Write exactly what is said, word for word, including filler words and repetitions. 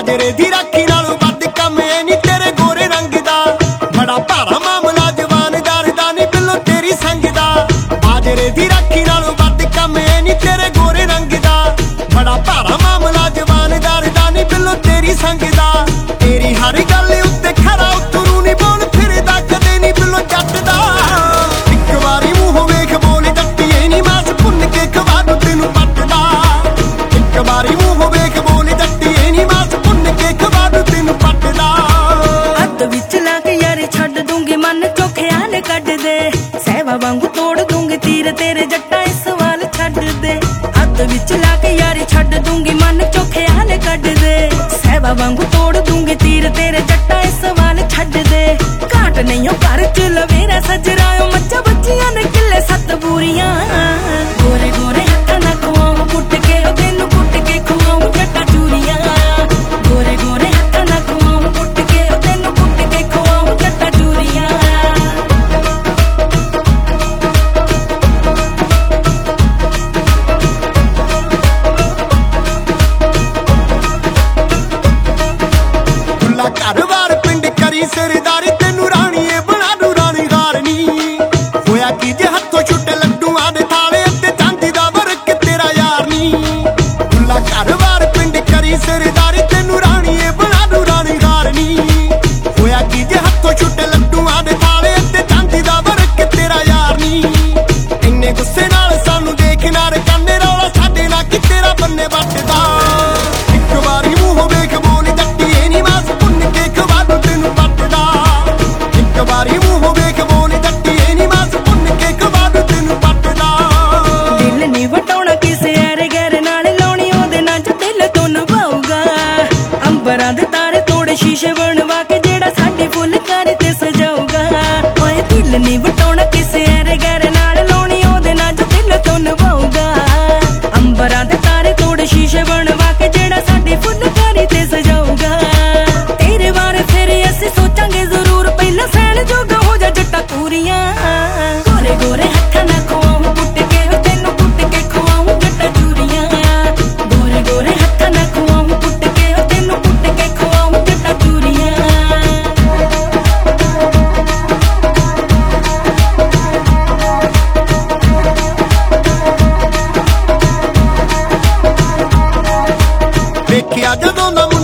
बाजरे दी राखी नालों वध कम ऐ नी तेरे गोरे रंग दा। बड़ा भारा मामला जवानदार दा नी बिल्लो तेरी संग दा। बाजरे दी राखी नालों वध कम ऐ नी तेरे गोरे रंग दा। बड़ा भारा मामला जवानदार दा नी बिल्लो तेरी संग दा। तेरी हर गल उत्ते खरा उतरू नी बोल फिरदा कदे नी बिल्लो जट दा। इक वारी मूंह वेख बोल जट्टिए नी मास भुन के खवा दूं तैनूं पट दा। इक वारी मूंह वेख बोल जट्टिए नी मास भुन के खवा दूं तैनूं पट दा। हत्थ विच ला के यारी छड्ड दूंगी मन चों ख्याल कढ दे। सहवा वांगू तोड़ दूंगी तीर तेरे जट्टा इस सवाल छड्ड दे। हत्थ विच ला के यारी छड्ड दूंगी मन चों ख्याल कढ दे। सहवा वांगू तोड़ दूंगी तीर तेरे जट्टा इस सवाल छड्ड दे। घाट नहीं हो घर च लवेरा सजरायो मच्छा बच्चियां ने किले सत्त बूरियां। गोरे गोरे हत्थां नाल खुआऊं कुट के ओ तैनूं कुट के खुआऊं जट्टा चूरियां। गोरे गोरे हत्थां नाल खुआऊं कुट के ओ तैनूं कुट के खुआऊं जट्टा चूरियां। घर बार पिंड करी सरदारी तेनू राणीए बना दूं रानी हारनी। होया की जे हत्थों छुट्टे लड्डूआं दे थाले ते चांदी दा वर्क तेरा यार नी। खुला घर बार पिंड करी सरदारी तेनू राणीए बना दूं रानी हारनी। होया की जे हत्थों छुट्टे लड्डूआं दे थाले ते चांदी दा वर्क तेरा यार नी। इन्ने गुस्से नाल सानू देख नार काने रौला साडे नाल कि तेरा बन्ने वटदा। इक वारी मूंह वेख बोल जट्टिए नी मास भुन के खवा दूं तैनूं पट दा। इक वारी मूंह वेख बोल जट्टिए नी मास भुन के खवा दूं तैनूं पट दा। दिल नी वटाउणा किसे ऐरे गैर नाल लाउणी ओहदे नाल जो दिल तो निभाऊगा। अंबरां दे तारे तोड़ शीशे बनवा के जेड़ा साडी फुलकारी ते सजाऊगा। ओए दिल नी वटाउणा किसे ऐरे गैर नाल लाउणी ओहदे नाल जो दिल तो निभाऊगा। अंबरां दे तारे तोड़ शीशे बनवा के जेड़ा साडी फुलकारी ते सजाऊगा। तेरे बारे फिर असीं सोचांगे जरूर पहला सैन जोगा हो जा जट्टा पूरियां। गोरे गोरे हत्थां नाल खुआऊं कुट के ओ तैनूं कुट के खुआऊं जट्टा चूरियां। गोरे गोरे हत्थां नाल खुआऊं कुट के ओ तैनूं कुट के खुआऊं जट्टा चूरियां। देखिया जदों दा